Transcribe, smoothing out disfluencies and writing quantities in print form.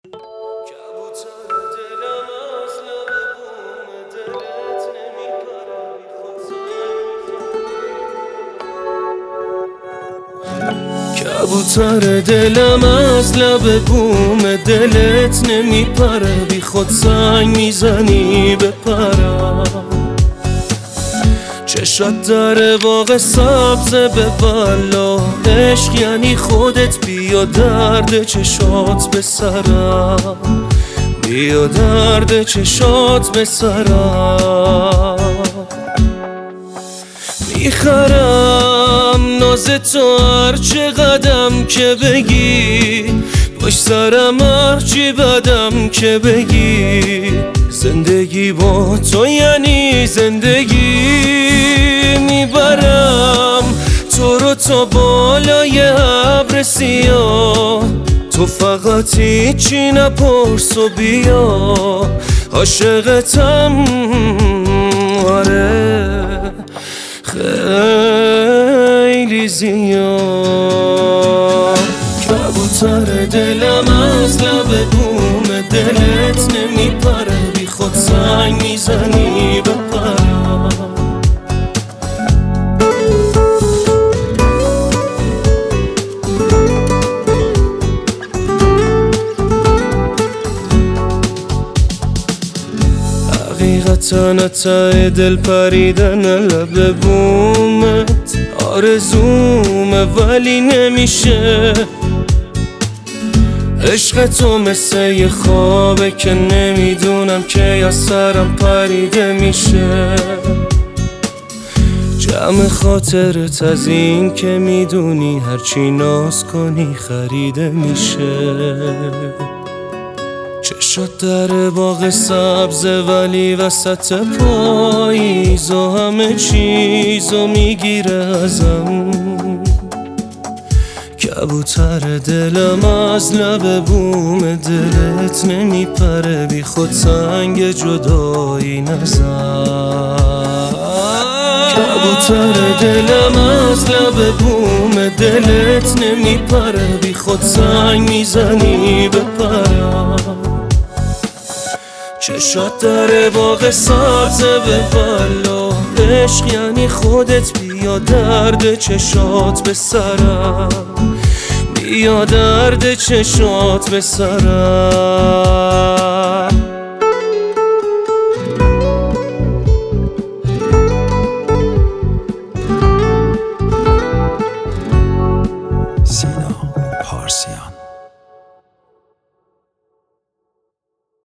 کبوتر دلم از لب بوم دلت نمیپره، بی خود زنگ میزنی بپرم. چشات در باغ سبز به والا، عشق یعنی خودت، بیا درد چشات به سرم، بیا درد چشات به سرم. میخرم ناز تو هر چه قدم که بگی، باش سرم هرچی بدم که بگی. زندگی با تو یعنی زندگی، میبرم تو رو تا بالای ابر سیاه. تو فقط هیچی نپرس و بیا، عاشقتم آره خیلی زیاد. کبوتر دلم از لب بوم دلت نمیپره، بی خود زنگ میزنی بپرم. حقیقتا ته دل پریدن لب بومت آرزومه ولی نمیشه. عشق تو مثل یه خوابه که نمیدونم که یا سرم پریده میشه. جمع خاطرت از این که میدونی هرچی ناز کنی خریده میشه. چشات در باغ سبزه ولی وسط پاییز و همه چیزو میگیره ازم. کبوتر دلم از لب بوم دلت نمیپره، بی خود سنگ جدایی نزن. کبوتر دلم از لب بوم دلت نمیپره، بی خود سنگ میزنی بپرم. چشات در باغ سبزه به والا، عشق یعنی خودت، بیا درد چشات به سرم، بیا درد چشات به سرم.